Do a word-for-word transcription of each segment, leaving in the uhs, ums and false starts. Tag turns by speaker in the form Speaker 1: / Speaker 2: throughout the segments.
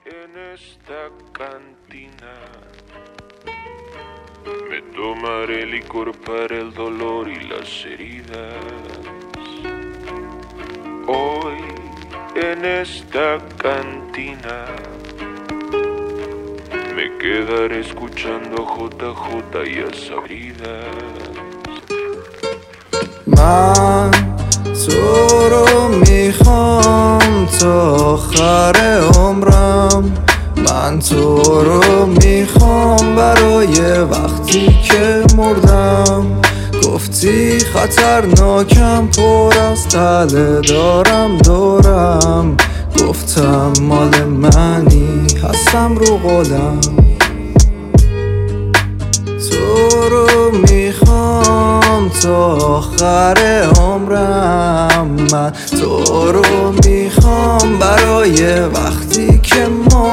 Speaker 1: en esta cantina. Me tomaré licor para el dolor y las heridas. Hoy en esta cantina me quedaré escuchando J J y a Sabridas.
Speaker 2: من تو رو میخوام تا آخر عمرم، من تو رو میخوام برای وقتی که مردم. گفتی خطرناکم، پر از تله دارم دورم، گفتم مال منی، هستم رو قولم. تو رو میخوام تا آخر عمرم، من تو رو میخوام برای وقتی که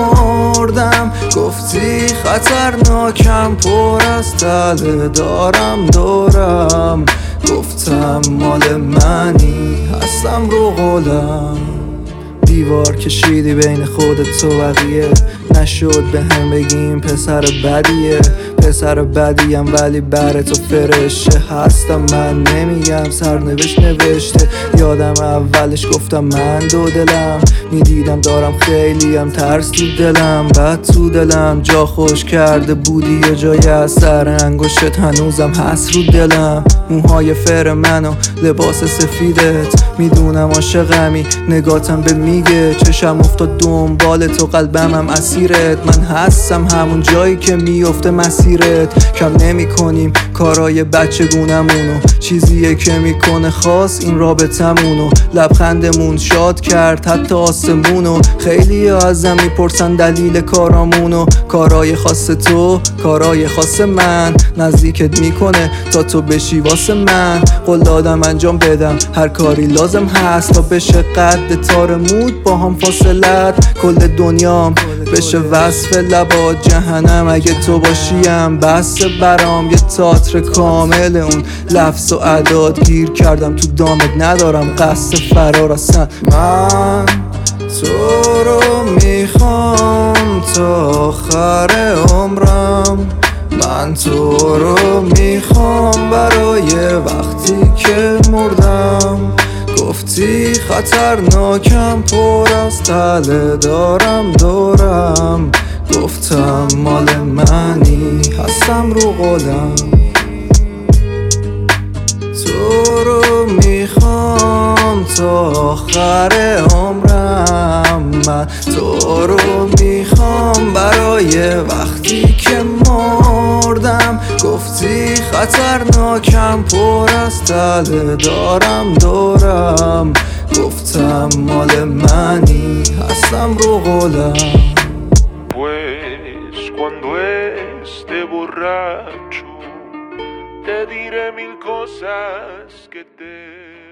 Speaker 2: مردم. گفتی خطرناکم، پر از تله دارم دورم، گفتم مال منی، هستم رو قولم. دیوار کشیدی بین خودت و بقیه، نشد به هم بگیم پسر بدیه. پسر بدیم ولی بر تو فرشه هستم، من نمیگم سرنوشت نوشته. یادم اولش گفتم من دو دلم، میدیدم دارم خیلیم ترس تو دلم، بعد تو دلم جا خوش کرده بودی یه جای از سر انگشت هنوزم هست رو دلم. موهای فر منو لباس سفیدت، میدونم عاشقمی نگاتم به میگه. چشم افتاد دنبال تو، قلبم هم اسیرت، من هستم همون جایی که میفته مسیرت. کم نمی کنیم کارای بچگونمونو، چیزیه که میکنه خاص این رابطمونو. لبخندمون شاد کرد حتی آسمونو، خیلی ازم میپرسن دلیل کارامونو. کارای خاص تو، کارای خاص من، نزدیکت میکنه تا تو بشی واسه من. قول دادم انجام بدم هر کاری لازم هست تا بشه قد تار مود با هم فاصلت. کل دنیام بشه وصف لبات جهنم اگه تو باشیم، بس برام یه تئاتر کامل اون لفظ و اعداد. گیر کردم تو دامت، ندارم قصد فرار اصلا. من تو رو میخوام تا آخر عمرم، من تو رو میخوام برای وقتی که مردم. گفتی خطرناکم، پر از تله دارم دورم، گفتم مال منی، هستم رو قولم. تو رو میخوام تا آخر عمرم، من تو رو میخوام برای وقتی که مردم. گفتی خطرناکم، پر از تله دارم دورم، گفتم مال منی، هستم رو قولم.
Speaker 1: Pues cuando esté borracho te diré mil cosas que te